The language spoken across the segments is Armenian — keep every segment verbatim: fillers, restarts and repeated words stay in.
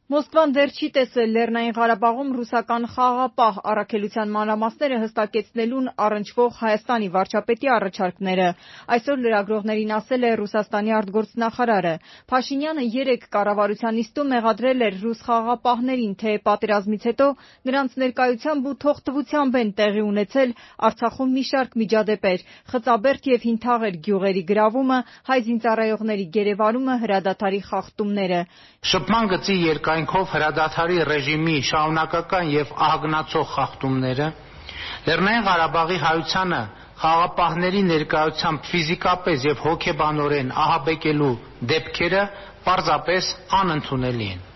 Մոսկվան դեռ չի տեսել Լեռնային Ղարաբաղում ռուսական խաղաղապահ առաքելության մանրամասները հստակեցնելուն առնչվող Հայաստանի վարչապետի առաջարկները։ Այսօր լրագրողներին ասել է Ռուսաստանի արտգործնախարարը։ Փաշինյանը երեկ կառավարության նիստում մեղադրել էր ռուս խաղաղապահներին, թե պատերազմից հետո նրանց ներկայությամբ ու թողտվությամբ են տեղի ունեցել Արցախում մի շարք միջադեպեր՝ Խծաբերդ և Հինթաղեր գյուղերի գրավումը, հայ զինծառայողների գերեվարումը, հրադադարի խախտումները։ Շփման գծի երկայնքով հրադադարի ռեժիմի շարունակական և ահագնացող խախտումները, Լեռնային Ղարաբաղի հայությանը խաղաղապահների ներկայությամբ ֆիզիկապես և հոգեբանորեն ահաբեկելու դեպքերը պարզապես անընդունելի են։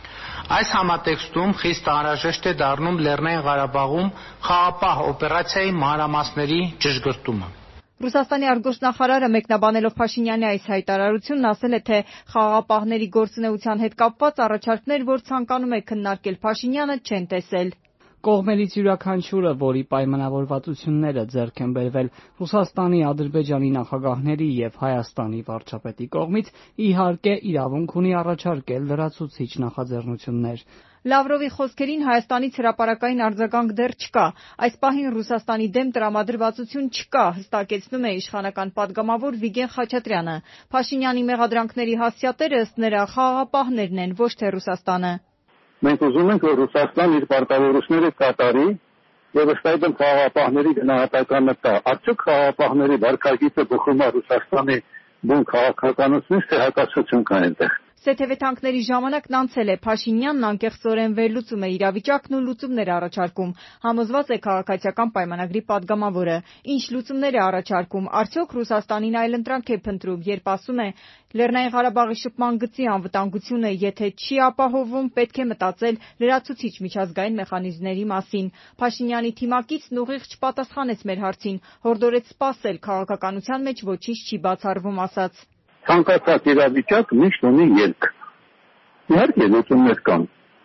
Այս համատեքստում խիստ անհրաժեշտ է դառնում Լեռնային Ղարաբաղում խաղաղապահ օպերացիայի մանրամասների ճշգրտումը։ Ռուսաստանի արտգործնախարարը մեկնաբանելով Փաշինյանի այս հայտարարությունն ասել է, թե խաղաղապահների գործունեության հետ կապված առաջարկներ, որ ցանկանում է քննարկել Փաշինյանը, չեն տեսել։ Կողմերից յուրաքանչյուրը, որի պայմանավորվածությունները ձեռք են բերվել Ռուսաստանի, Ադրբեջանի նախագահների և Հայաստանի վարչապետի կողմից, իհարկե իրավունք ունի առաջարկել լրացուցիչ նախաձեռնություններ։ Լավրովի խոսքերին Հայաստանից հրապարակային արձագանք դեռ չկա։ Այս պահին Ռուսաստանի դեմ տրամադրվածություն չկա, հստակեցնում է իշխանական պատգամավոր Վիգեն Խաչատրյանը։ Փաշինյանի մեղադրանքների հասցեատերը ըստ նրա խաղաղապահներն են, ոչ թե Ռուսաստանը։ Մենք ուզում ենք, որ Ռուսաստանն իր պարտավորությունները կատարի եւ ըստ այդմ խաղաղապահների գնահատականը տա։ Արդյոք խաղաղապահների վարկագիծը բխում է Ռուսաստանի բուն քաղաքականությունից, թե հակասություն կա այնտեղ։ Սեթեվեթանքների ժամանակն անցել է, Փաշինյանն անկեղծորեն վերլուծում է իրավիճակն ու լուծումներ առաջարկում, համոզված է քաղաքացիական պայմանագրի պատգամավորը։ Ինչ լուծումներ է առաջարկում, արդյոք Ռուսաստանին այլընտրանք է փնտրում, երբ ասում է Լեռնային Ղարաբաղի շփման գծի անվտանգությունը եթե չի ապահովում, պետք է մտածել լրացուցիչ միջազգային մեխանիզմների մասին։ Փաշինյանի թիմակիցն ուղիղ չպատասխանեց մեր հարցին, հորդորեց սպասել, քաղաքականության մեջ ոչինչ չի բացառվում, ասաց. Ցանկացած իրավիճակ միշտ ունի ելք։ Իհարկե լուծումներ կան։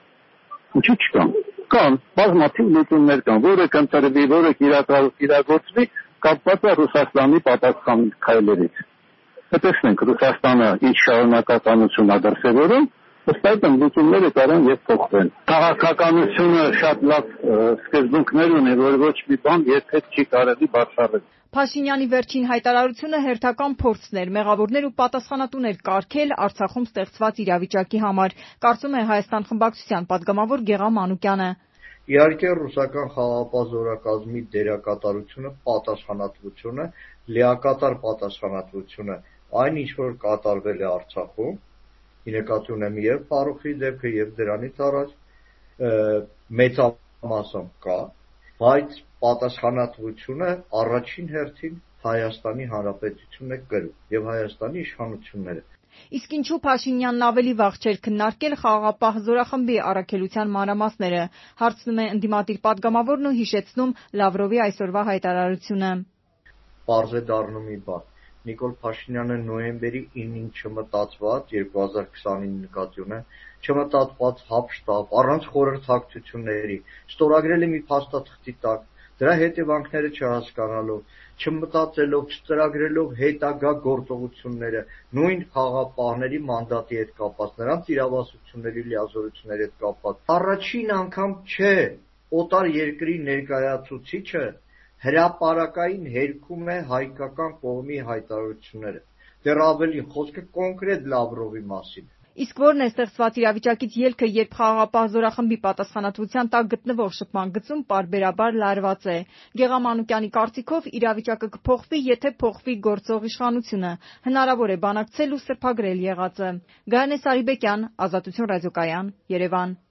Ինչու՞ չկան։ Կան, բազմաթիվ լուծումներ կան, որը կընտրվի, որը իրագործվի, կապված է Ռուսաստանի պատասխան քայլերից։ Տեսնենք Ռուսաստանը ինչ շարունակականություն է դրսևորում, ըստ այդմ լուծումները կարան եւ փոխվեն։ Քաղաքականությունը շատ լավ սկզբունքներ ունի, որ ոչ մի բան երբեք չի կարելի բացառել։ Փաշինյանի վերջին հայտարարությունը հերթական փորձն էր մեղավորներ ու պատասխանատուներ կարգել Արցախում ստեղծված իրավիճակի համար, կարծում է Հայաստան խմբակցության պատգամավոր Գեղամ Մանուկյանը։ Իհարկե ռուսական խաղաղապահ զորակազմի դերակատարությունը, պատասխանատվությունը, լիակատար պատասխանատվությունը, այն ինչ որ կատարվել է Արցախում, ի նկատի ունեմ եւ Ֆարուխի դեպքը եւ դրանից առաջ մեծամասամբ կա, բայց պատասխանատվությունը առաջին հերթին Հայաստանի Հանրապետությունն է կրում եւ Հայաստանի իշխանությունները։ Իսկ ինչու Փաշինյանն ավելի վաղ չէր քննարկել խաղաղապահ զորախմբի առաքելության մանրամասները, հարցնում է ընդդիմադիր պատգամավորն ու հիշեցնում Լավրովի այսօրվա հայտարարությունը։ Պարզ է դառնում մի բան։ Նիկոլ Փաշինյանը նոյեմբերի ինին չմտածված երկու հազար քսանինը նկատի ունեմ, չմտածված հապշտապ, առանց խորհրդակցությունների, ստորագրել է մի փաստաթղթի տակ, դրա հետևանքները չհասկանալով, չմտածելով, չծրագրելով հետագա գործողությունները, նույն խաղաղապահների մանդատի հետ կապված, նրանց իրավասությունների լիազորությունների հետ կապված։ Առաջին անգամ չէ օտար երկրի ներկայացուցիչը հրապարակային հերքում է հայկական կողմի հայտարարությունները։ Դեռ ավելին, խոսքը կոնկրետ Լավրովի մասին։ Իսկ որն է ստեղծված իրավիճակից ելքը, երբ խաղաղապահ զորախմբի պատասխանատվության տակ գտնվող շփման գծում պարբերաբար լարված է։ Գեղամ Մանուկյանի կարծիքով իրավիճակը կփոխվի, եթե փոխվի գործող իշխանությունը։ Հնարավոր է բանակցել ու սրբագրել եղածը։ Գայանե Սարիբեկյան, Ազատություն ռադիոկայան, Երևան։